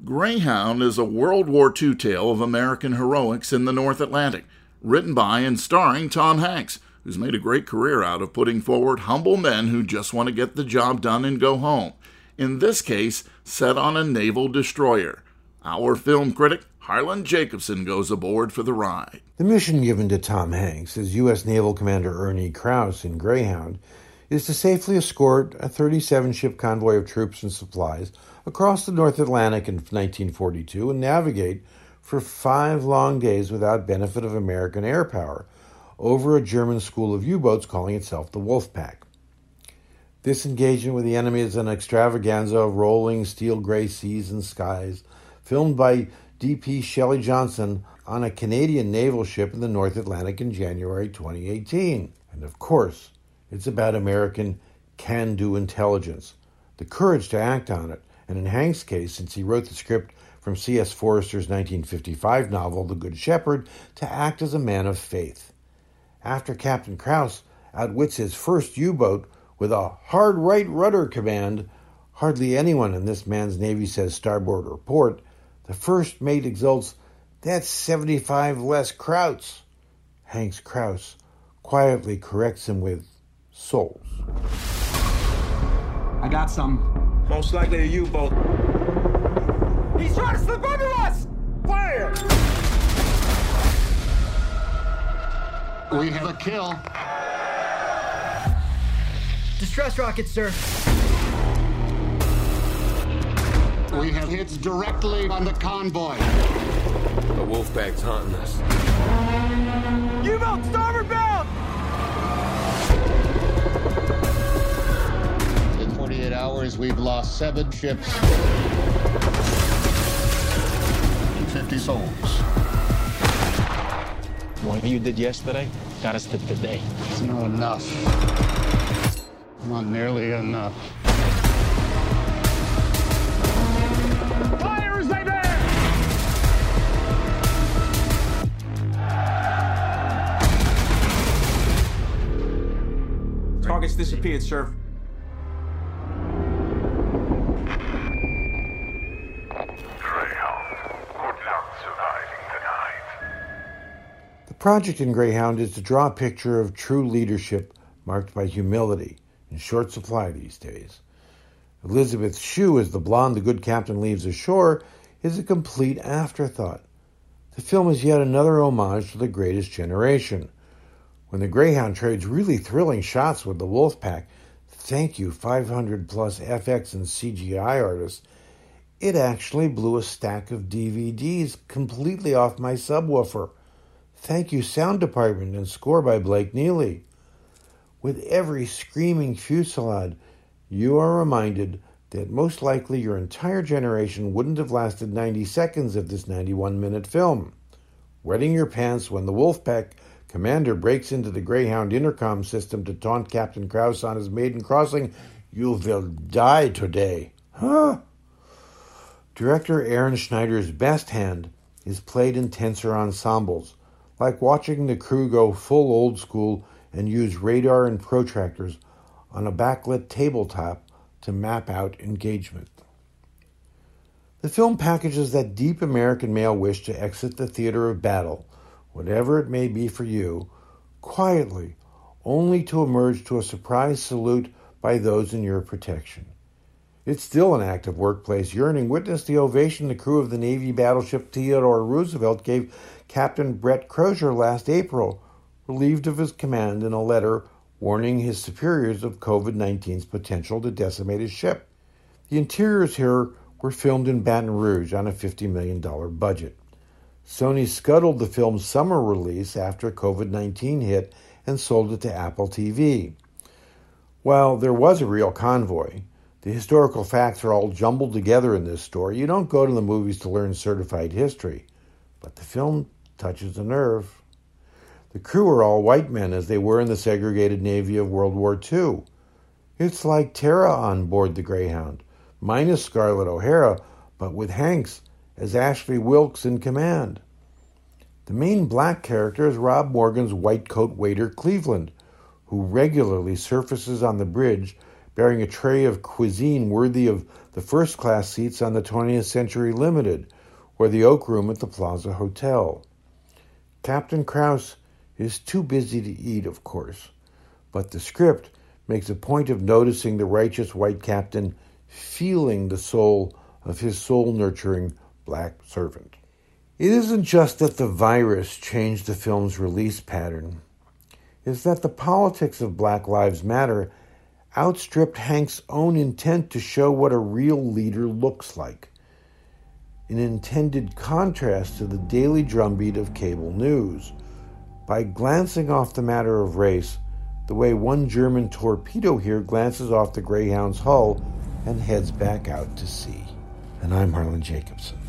Greyhound is a World War II tale of American heroics in the North Atlantic, written by and starring Tom Hanks, who's made a great career out of putting forward humble men who just want to get the job done and go home. In this case, set on a naval destroyer. Our film critic, Harlan Jacobson, goes aboard for the ride. The mission given to Tom Hanks as U.S. Naval Commander Ernie Krause in Greyhound is to safely escort a 37-ship convoy of troops and supplies across the North Atlantic in 1942 and navigate for 5 long days without benefit of American air power over a German school of U-boats calling itself the Wolfpack. This engagement with the enemy is an extravaganza of rolling steel gray seas and skies, filmed by D.P. Shelley Johnson on a Canadian naval ship in the North Atlantic in January 2018. And of course, it's about American can-do intelligence, the courage to act on it, and in Hank's case, since he wrote the script from C.S. Forester's 1955 novel, The Good Shepherd, to act as a man of faith. After Captain Krause outwits his first U-boat with a hard right rudder command, hardly anyone in this man's Navy says starboard or port, the first mate exults, "That's 75 less Krauts." Hanks Krause quietly corrects him with souls. I got some. Most likely a U-boat. He's trying to slip under us! Fire! We have a kill. Distress rockets, sir. We have hits directly on the convoy. The Wolfpack's haunting us. U-boat, starboard bound! In 48 hours, we've lost 7 ships and 50 souls. What you did yesterday got us to today. It's not enough. Not nearly enough. Fire as they bear! Target's disappeared, sir. The project in Greyhound is to draw a picture of true leadership marked by humility, in short supply these days. Elizabeth Shue as the blonde the good captain leaves ashore is a complete afterthought. The film is yet another homage to the greatest generation. When the Greyhound trades really thrilling shots with the Wolfpack, thank you 500-plus FX and CGI artists, it actually blew a stack of DVDs completely off my subwoofer. Thank you sound department and score by Blake Neely. With every screaming fusillade, you are reminded that most likely your entire generation wouldn't have lasted 90 seconds of this 91-minute film. Wetting your pants when the Wolfpack commander breaks into the Greyhound intercom system to taunt Captain Krause on his maiden crossing, "You will die today." Huh? Director Aaron Schneider's best hand is played in tenser ensembles, like watching the crew go full old school and use radar and protractors on a backlit tabletop to map out engagement. The film packages that deep American male wish to exit the theater of battle, whatever it may be for you, quietly, only to emerge to a surprise salute by those in your protection. It's still an act of workplace yearning. Witness the ovation the crew of the Navy battleship Theodore Roosevelt gave Captain Brett Crozier last April, relieved of his command in a letter warning his superiors of COVID-19's potential to decimate his ship. The interiors here were filmed in Baton Rouge on a $50 million budget. Sony scuttled the film's summer release after COVID-19 hit and sold it to Apple TV. While there was a real convoy, the historical facts are all jumbled together in this story. You don't go to the movies to learn certified history, but the film touches a nerve. The crew are all white men, as they were in the segregated Navy of World War II. It's like Terra on board the Greyhound, minus Scarlett O'Hara, but with Hanks as Ashley Wilkes in command. The main black character is Rob Morgan's white coat waiter Cleveland, who regularly surfaces on the bridge bearing a tray of cuisine worthy of the first-class seats on the 20th Century Limited or the Oak Room at the Plaza Hotel. Captain Krause is too busy to eat, of course, but the script makes a point of noticing the righteous white captain feeling the soul of his soul-nurturing black servant. It isn't just that the virus changed the film's release pattern. It's that the politics of Black Lives Matter outstripped Hank's own intent to show what a real leader looks like, in intended contrast to the daily drumbeat of cable news. By glancing off the matter of race, the way one German torpedo here glances off the Greyhound's hull and heads back out to sea. And I'm Harlan Jacobson.